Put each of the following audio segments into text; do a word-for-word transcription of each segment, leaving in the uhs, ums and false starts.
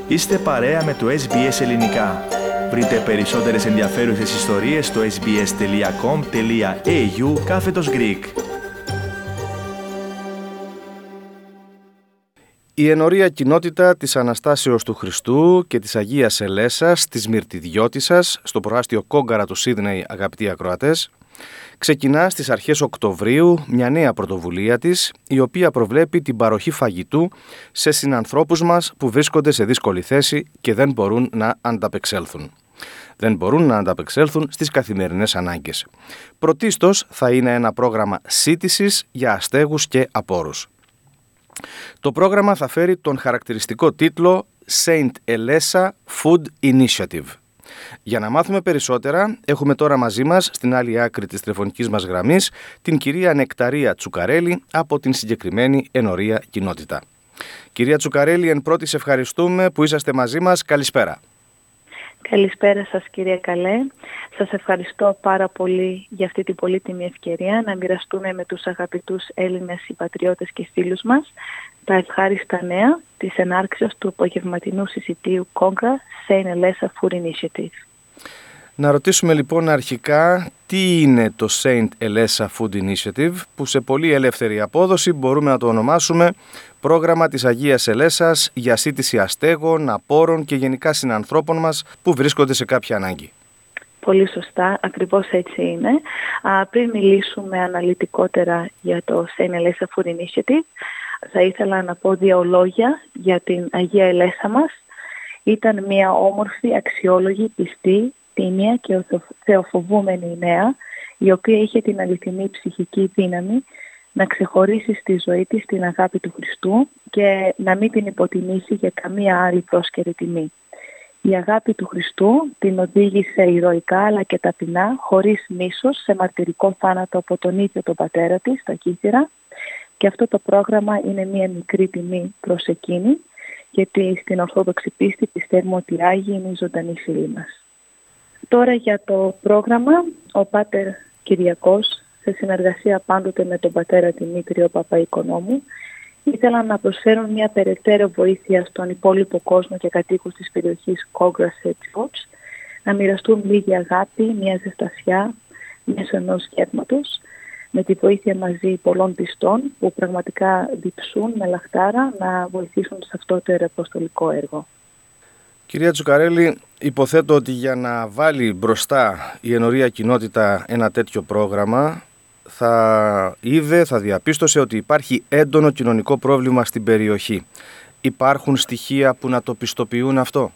Είστε παρέα με το ες μπι ες Ελληνικά. Βρείτε περισσότερες ενδιαφέρουσες ιστορίες στο sbs.com.au κάθετος Greek. Η ενορία κοινότητα της Αναστάσεως του Χριστού και της Αγίας Ελέσας της Μυρτιδιώτισσας στο προάστιο Κόγκαρα του Σίδνεϊ, αγαπητοί ακροατές, ξεκινά στις αρχές Οκτωβρίου μια νέα πρωτοβουλία της, η οποία προβλέπει την παροχή φαγητού σε συνανθρώπους μας που βρίσκονται σε δύσκολη θέση και δεν μπορούν να ανταπεξέλθουν. Δεν μπορούν να ανταπεξέλθουν στις καθημερινές ανάγκες. Πρωτίστως θα είναι ένα πρόγραμμα σύτησης για αστέγους και απόρους. Το πρόγραμμα θα φέρει τον χαρακτηριστικό τίτλο Saint Elessa Food Initiative. Για να μάθουμε περισσότερα, έχουμε τώρα μαζί μας, στην άλλη άκρη της τηλεφωνικής μας γραμμής, την κυρία Νεκταρία Τσουκαρέλη από την συγκεκριμένη ενορία κοινότητα. Κυρία Τσουκαρέλη, εν πρώτη σε ευχαριστούμε που είσαστε μαζί μας. Καλησπέρα. Καλησπέρα σας, κύριε Καλέ. Σας ευχαριστώ πάρα πολύ για αυτή την πολύτιμη ευκαιρία να μοιραστούμε με τους αγαπητούς Έλληνες συμπατριώτες και φίλους μας τα ευχάριστα νέα της ενάρξεως του απογευματινού συζητίου Κόγκρα Saint Elessa Food Initiative. Να ρωτήσουμε λοιπόν αρχικά τι είναι το Saint Elessa Food Initiative, που σε πολύ ελεύθερη απόδοση μπορούμε να το ονομάσουμε πρόγραμμα της Αγίας Ελέσας για σύτηση αστέγων, απόρων και γενικά συνανθρώπων μας που βρίσκονται σε κάποια ανάγκη. Πολύ σωστά, ακριβώς έτσι είναι. Α, πριν μιλήσουμε αναλυτικότερα για το Saint Elessa Food Initiative, θα ήθελα να πω δύο λόγια για την Αγία Ελέσα μας. Ήταν μια όμορφη, αξιόλογη, πιστή, τίμια και θεοφοβούμενη νέα, η οποία είχε την αληθινή ψυχική δύναμη να ξεχωρίσει στη ζωή της την αγάπη του Χριστού και να μην την υποτιμήσει για καμία άλλη πρόσκαιρη τιμή. Η αγάπη του Χριστού την οδήγησε ηρωικά αλλά και ταπεινά, χωρίς μίσος, σε μαρτυρικό θάνατο από τον ίδιο τον πατέρα της, τα Κύθυρα, και αυτό το πρόγραμμα είναι μια μικρή τιμή προς εκείνη, γιατί στην Ορθόδοξη πίστη πιστεύουμε ότι οι Άγιοι είναι οι ζωντανοί φίλοι μας. Τώρα για το πρόγραμμα, ο Πάτερ Κυριακός, σε συνεργασία πάντοτε με τον πατέρα Δημήτριο Παπαϊκονόμου, ήθελαν να προσφέρουν μια περαιτέρω βοήθεια στον υπόλοιπο κόσμο και κατοίκους της περιοχής Κόγκρα σε George, να μοιραστούν λίγη αγάπη, μια ζεστασιά μέσω ενός γεύματος, με τη βοήθεια μαζί πολλών πιστών που πραγματικά διψούν με λαχτάρα να βοηθήσουν σε αυτό το ιεραποστολικό έργο. Κυρία Τσουκαρέλη, υποθέτω ότι για να βάλει μπροστά η ενορία κοινότητα ένα τέτοιο πρόγραμμα, θα είδε, θα διαπίστωσε ότι υπάρχει έντονο κοινωνικό πρόβλημα στην περιοχή. Υπάρχουν στοιχεία που να το πιστοποιούν αυτό?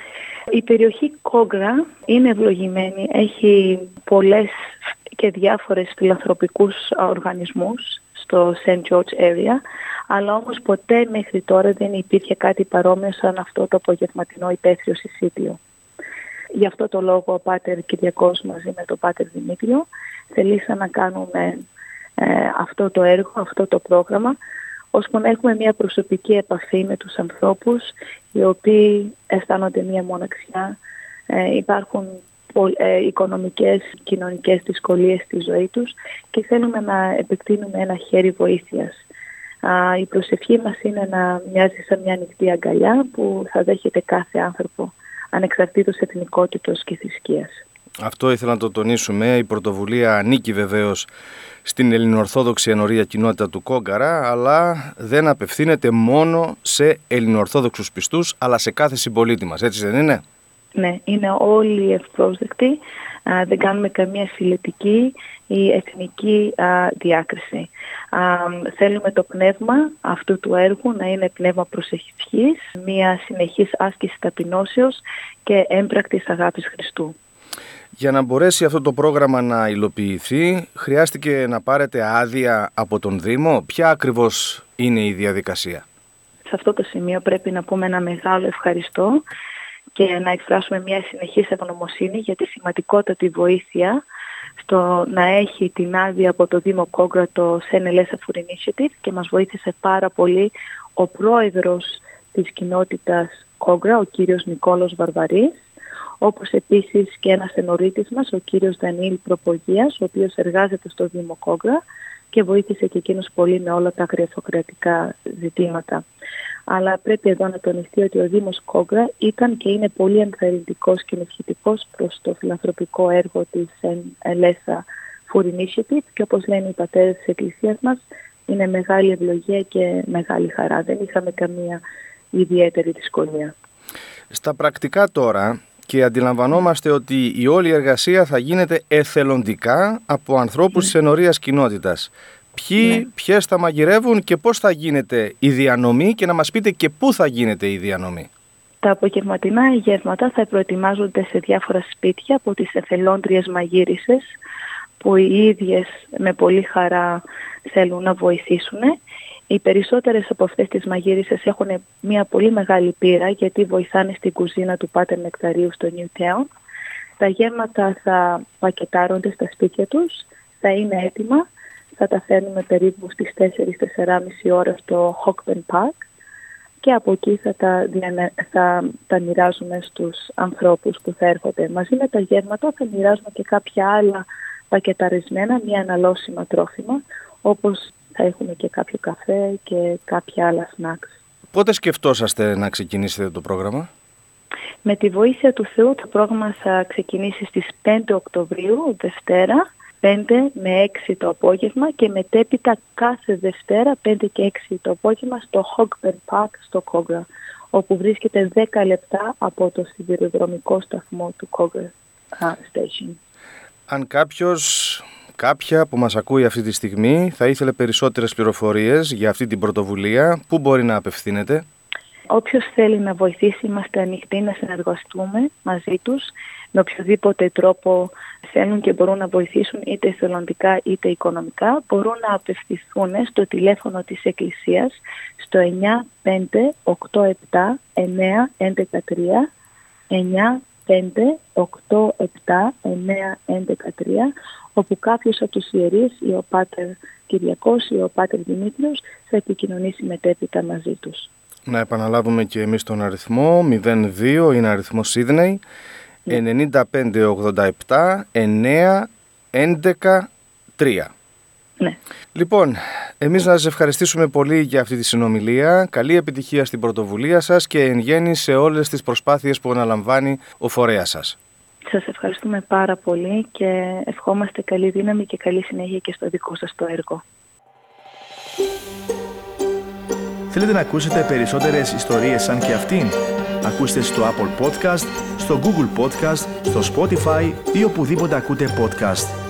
Η περιοχή Κόγκρα είναι ευλογημένη, έχει πολλές και διάφορες φιλανθρωπικούς οργανισμούς στο Saint George area, αλλά όμως ποτέ μέχρι τώρα δεν υπήρχε κάτι παρόμοιο σαν αυτό το απογευματινό υπαίθριο συσίτιο. Γι' αυτό το λόγο ο Πάτερ Κυριακός μαζί με τον Πάτερ Δημήτριο θελήσαν να κάνουμε ε, αυτό το έργο, αυτό το πρόγραμμα, ώστε να έχουμε μια προσωπική επαφή με τους ανθρώπους οι οποίοι αισθάνονται μια μοναξιά, ε, υπάρχουν ε, οικονομικές, κοινωνικές δυσκολίες στη ζωή τους και θέλουμε να επεκτείνουμε ένα χέρι βοήθειας. Α, η προσευχή μας είναι να μοιάζει σαν μια ανοιχτή αγκαλιά που θα δέχεται κάθε άνθρωπο, ανεξαρτήτως εθνικότητος και θρησκείας. Αυτό ήθελα να το τονίσουμε. Η πρωτοβουλία ανήκει βεβαίως στην ελληνοορθόδοξη ενορία κοινότητα του Κόγκαρα, αλλά δεν απευθύνεται μόνο σε ελληνοορθόδοξους πιστούς, αλλά σε κάθε συμπολίτη μας. Έτσι δεν είναι? Ναι, είναι όλοι ευπρόσδεκτοι. Α, δεν κάνουμε καμία φιλετική ή εθνική α, διάκριση. Α, θέλουμε το πνεύμα αυτού του έργου να είναι πνεύμα προσευχής, μια συνεχής άσκηση ταπεινώσεως και έμπρακτης αγάπης Χριστού. Για να μπορέσει αυτό το πρόγραμμα να υλοποιηθεί, χρειάστηκε να πάρετε άδεια από τον Δήμο. Ποια ακριβώς είναι η διαδικασία? Σε αυτό το σημείο πρέπει να πούμε ένα μεγάλο ευχαριστώ και να εκφράσουμε μια συνεχής ευγνωμοσύνη για τη σημαντικότατη βοήθεια στο να έχει την άδεια από το Δήμο Κόγκρα το Saint Elessa Food Initiative, και μας βοήθησε πάρα πολύ ο πρόεδρος της κοινότητας Κόγκρα, ο κύριος Νικόλος Βαρβαρής, όπως επίσης και ένας ενορίτης μας, ο κύριος Δανίλ Προπογίας, ο οποίος εργάζεται στο Δήμο Κόγκρα και βοήθησε και εκείνος πολύ με όλα τα γραφειοκρατικά ζητήματα. Αλλά πρέπει εδώ να τονιστεί ότι ο Δήμος Κόγκρα ήταν και είναι πολύ ενθαρρυντικός και ενισχυτικός προς το φιλανθρωπικό έργο της Ελέσα Food Initiative και όπως λένε οι πατέρες της Εκκλησίας μας, είναι μεγάλη ευλογία και μεγάλη χαρά. Δεν είχαμε καμία ιδιαίτερη δυσκολία. Στα πρακτικά τώρα, και αντιλαμβανόμαστε ότι η όλη εργασία θα γίνεται εθελοντικά από ανθρώπους mm. της ενορίας κοινότητας. Ποιοι, mm. ποιες θα μαγειρεύουν και πώς θα γίνεται η διανομή και να μας πείτε και πού θα γίνεται η διανομή. Τα απογευματινά γεύματα θα προετοιμάζονται σε διάφορα σπίτια από τις εθελόντριες μαγείρισες που οι ίδιες με πολύ χαρά θέλουν να βοηθήσουν. Οι περισσότερες από αυτές τις μαγείρισες έχουν μια πολύ μεγάλη πείρα γιατί βοηθάνε στην κουζίνα του Πάτερ Νεκταρίου στο Newtown. Τα γεύματα θα πακετάρονται στα σπίτια τους, θα είναι έτοιμα, θα τα φέρνουμε περίπου στις τέσσερις με τέσσερις και μισή ώρα στο Hockburn Park και από εκεί θα τα, διανε... θα τα μοιράζουμε στους ανθρώπους που θα έρχονται. Μαζί με τα γεύματα θα μοιράζουμε και κάποια άλλα πακεταρισμένα, μια αναλώσιμα τρόφιμα, όπως θα έχουμε και κάποιο καφέ και κάποια άλλα snacks. Πότε σκεφτόσαστε να ξεκινήσετε το πρόγραμμα? Με τη βοήθεια του Θεού το πρόγραμμα θα ξεκινήσει στις πέντε Οκτωβρίου, Δευτέρα, πέντε με έξι το απόγευμα και μετέπειτα κάθε Δευτέρα πέντε και έξι το απόγευμα στο Hockburn Park στο Κόγκρα, όπου βρίσκεται δέκα λεπτά από το σιδηροδρομικό σταθμό του Κόγκρα Station. Αν κάποιος, κάποια που μας ακούει αυτή τη στιγμή θα ήθελε περισσότερες πληροφορίες για αυτή την πρωτοβουλία, πού μπορεί να απευθύνεται? Όποιος θέλει να βοηθήσει, είμαστε ανοιχτοί να συνεργαστούμε μαζί τους με οποιοδήποτε τρόπο θέλουν και μπορούν να βοηθήσουν, είτε εθελοντικά είτε οικονομικά, μπορούν να απευθυνθούν στο τηλέφωνο της Εκκλησίας στο εννιά πέντε οκτώ επτά εννιά έντεκα τρία, εννιά πέντε οκτώ επτά εννιά έντεκα τρία, όπου κάποιος από τους ιερείς, ή ο Πάτερ Κυριακός ή ο Πάτερ Δημήτριος, θα επικοινωνήσει μετέπειτα μαζί τους. Να επαναλάβουμε και εμείς τον αριθμό. Μηδέν δύο είναι αριθμό Σίδνεϊ, ναι. ενενήντα πέντε ογδόντα επτά εννιά έντεκα τρία. Ναι. Λοιπόν, εμείς να σας ευχαριστήσουμε πολύ για αυτή τη συνομιλία. Καλή επιτυχία στην πρωτοβουλία σας και εν γέννη σε όλες τις προσπάθειες που αναλαμβάνει ο φορέας σας. Σας ευχαριστούμε πάρα πολύ και ευχόμαστε καλή δύναμη και καλή συνέχεια και στο δικό σας το έργο. Θέλετε να ακούσετε περισσότερες ιστορίες σαν και αυτήν? Ακούστε στο Apple Podcast, στο Google Podcast, στο Spotify ή οπουδήποτε ακούτε podcast.